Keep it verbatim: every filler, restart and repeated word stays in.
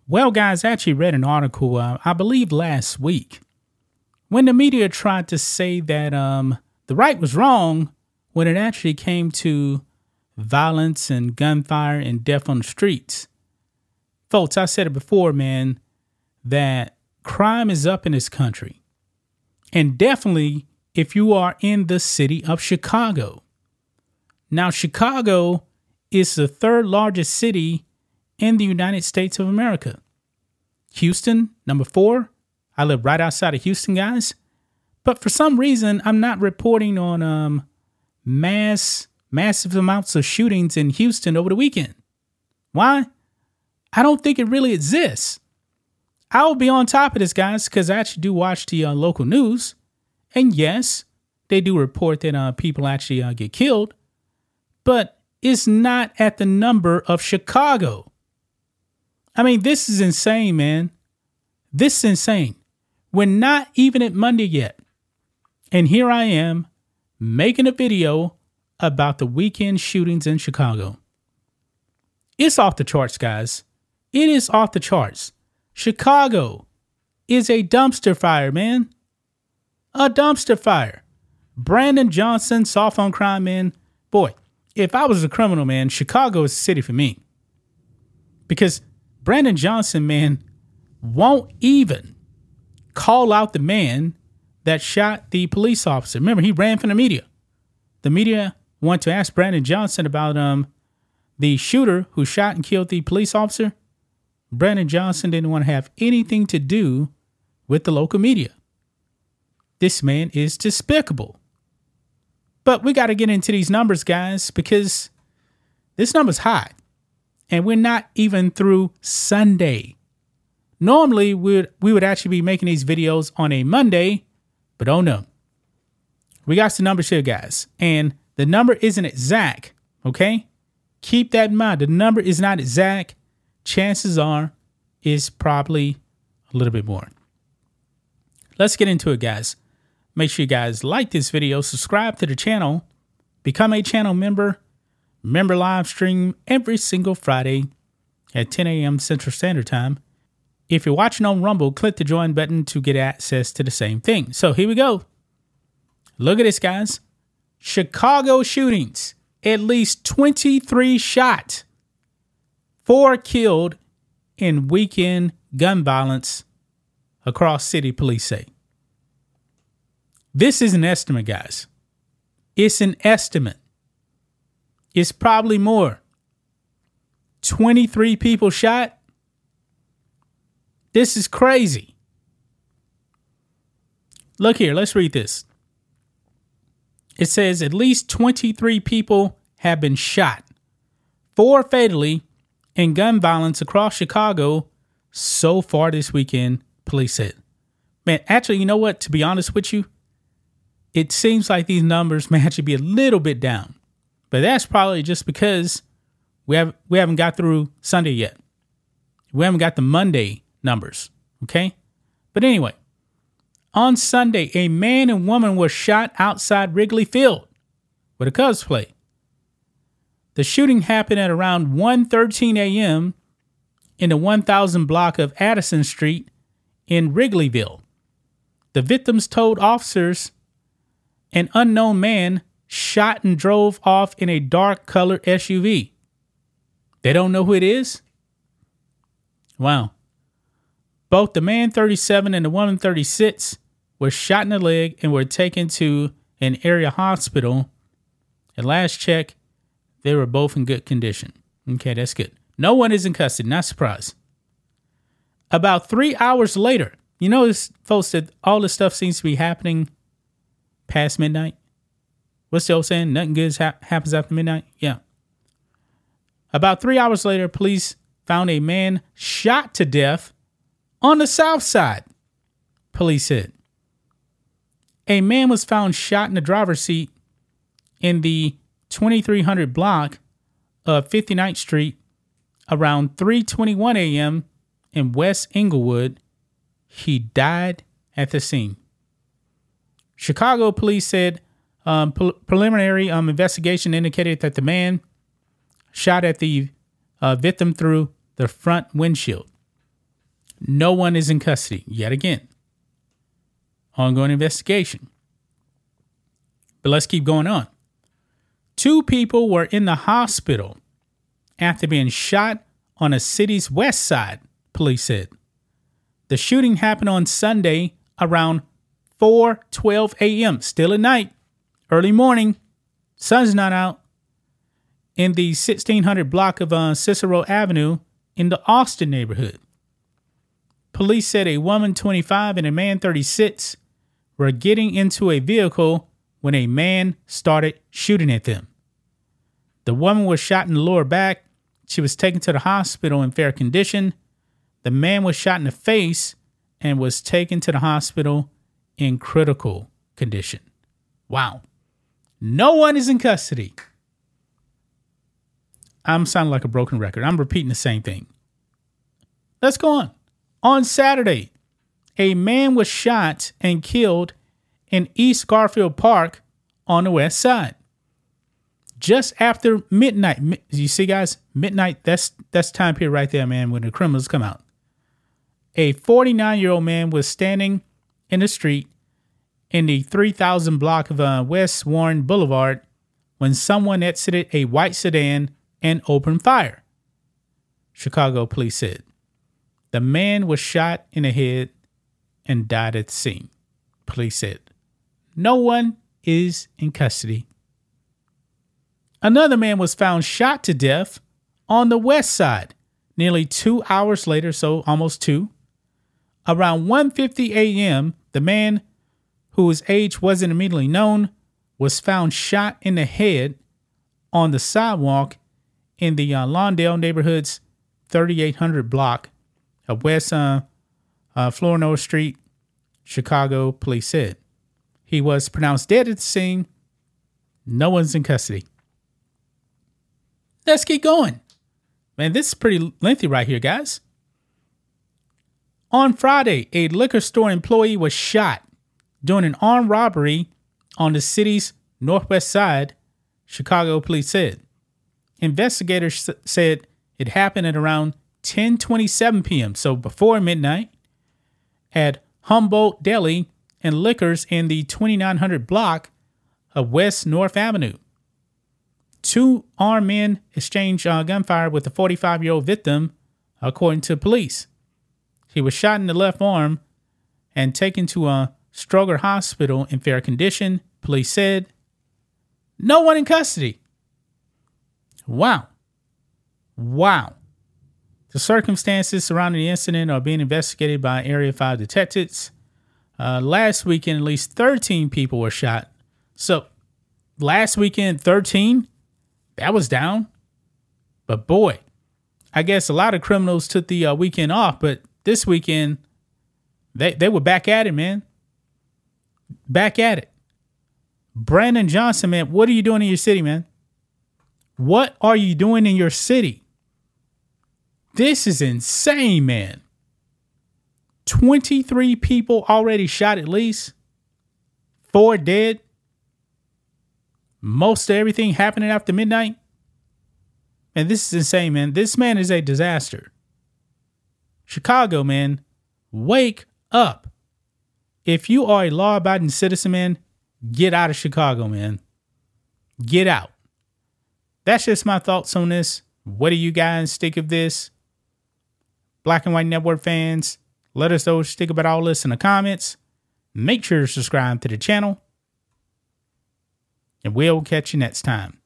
Well, guys, I actually read an article, uh, I believe last week, when the media tried to say that um, the right was wrong when it actually came to violence and gunfire and death on the streets. Folks, I said it before, man, that crime is up in this country. And definitely if you are in the city of Chicago. Now, Chicago is the third largest city in the United States of America. Houston, number four. I live right outside of Houston, guys. But for some reason, I'm not reporting on um, mass, massive amounts of shootings in Houston over the weekend. Why? I don't think it really exists. I'll be on top of this, guys, because I actually do watch the uh, local news. And yes, they do report that uh, people actually uh, get killed. But it's not at the number of Chicago. I mean, this is insane, man. This is insane. We're not even at Monday yet. And here I am making a video about the weekend shootings in Chicago. It's off the charts, guys. It is off the charts. Chicago is a dumpster fire, man. A dumpster fire. Brandon Johnson, soft on crime, man. Boy, if I was a criminal, man, Chicago is the city for me. Because Brandon Johnson, man, won't even call out the man that shot the police officer. Remember, he ran from the media. The media wanted to ask Brandon Johnson about um the shooter who shot and killed the police officer. Brandon Johnson didn't want to have anything to do with the local media. This man is despicable. But we got to get into these numbers, guys, because this number's high. And we're not even through Sunday. Normally, we'd, we would actually be making these videos on a Monday, but oh no. We got some numbers here, guys. And the number isn't exact, okay? Keep that in mind. The number is not exact. Chances are it's probably a little bit more. Let's get into it, guys. Make sure you guys like this video, subscribe to the channel, become a channel member. Member live stream every single Friday at ten a.m. Central Standard Time. If you're watching on Rumble, click the join button to get access to the same thing. So here we go. Look at this, guys. Chicago shootings. At least twenty-three shot. Four killed in weekend gun violence across city, police say. This is an estimate, guys. It's an estimate. It's probably more. twenty-three people shot. This is crazy. Look here, let's read this. It says at least twenty-three people have been shot, four fatally, in gun violence across Chicago so far this weekend, police said. Man, actually, you know what? To be honest with you, it seems like these numbers may actually be a little bit down. But that's probably just because we have we haven't got through Sunday yet. We haven't got the Monday numbers, okay? But anyway, on Sunday, a man and woman were shot outside Wrigley Field where the Cubs play. The shooting happened at around one thirteen a.m. in the one thousand block of Addison Street in Wrigleyville. The victims told officers an unknown man shot and drove off in a dark colored S U V. They don't know who it is? Wow. Both the man thirty-seven and the woman thirty-six were shot in the leg and were taken to an area hospital. At last check, they were both in good condition. Okay, that's good. No one is in custody. Not surprised. About three hours later, you notice, folks, that all this stuff seems to be happening past midnight. What's the old saying? Nothing good ha- happens after midnight? Yeah. About three hours later, police found a man shot to death on the south side, police said. A man was found shot in the driver's seat in the twenty-three hundred block of fifty-ninth Street around three twenty-one a.m. in West Englewood. He died at the scene. Chicago police said um, pre- preliminary um, investigation indicated that the man shot at the uh, victim through the front windshield. No one is in custody yet again. Ongoing investigation. But let's keep going on. Two people were in the hospital after being shot on a city's west side, police said. The shooting happened on Sunday around four twelve a.m., still at night, early morning, sun's not out, in the sixteen hundred block of uh, Cicero Avenue in the Austin neighborhood. Police said a woman twenty-five and a man thirty-six were getting into a vehicle when a man started shooting at them. The woman was shot in the lower back. She was taken to the hospital in fair condition. The man was shot in the face and was taken to the hospital in critical condition. Wow. No one is in custody. I'm sounding like a broken record. I'm repeating the same thing. Let's go on. On Saturday, a man was shot and killed in East Garfield Park on the west side. Just after midnight. You see, guys, midnight, that's that's time period right there, man, when the criminals come out. A forty-nine-year-old man was standing in the street in the three thousand block of uh, West Warren Boulevard when someone exited a white sedan and opened fire, Chicago police said. The man was shot in the head and died at the scene, police said. No one is in custody. Another man was found shot to death on the west side nearly two hours later, so almost two. Around one fifty a.m., the man, whose age wasn't immediately known, was found shot in the head on the sidewalk in the uh, Lawndale neighborhood's thirty-eight hundred block of West uh, uh, Flournoy Street, Chicago police said. He was pronounced dead at the scene. No one's in custody. Let's keep going. Man, this is pretty lengthy right here, guys. On Friday, a liquor store employee was shot during an armed robbery on the city's northwest side, Chicago police said. Investigators said it happened at around ten twenty-seven p.m., so before midnight, at Humboldt Deli and Liquors in the twenty-nine hundred block of West North Avenue. Two armed men exchanged uh, gunfire with the forty-five-year-old victim, according to police. He was shot in the left arm and taken to a Stroger Hospital in fair condition, police said. No one in custody. Wow. Wow. The circumstances surrounding the incident are being investigated by Area five detectives. Uh, last weekend, at least thirteen people were shot. So, last weekend, thirteen? That was down. But boy, I guess a lot of criminals took the uh, weekend off, but this weekend, they, they were back at it, man. Back at it. Brandon Johnson, man, what are you doing in your city, man? What are you doing in your city? This is insane, man. twenty-three people already shot at least. Four dead. Most of everything happening after midnight. And this is insane, man. This man is a disaster. Chicago, man, wake up. If you are a law-abiding citizen, man, get out of Chicago, man. Get out. That's just my thoughts on this. What do you guys think of this? Black and White Network fans, let us know what you think about all this in the comments. Make sure to subscribe to the channel. And we'll catch you next time.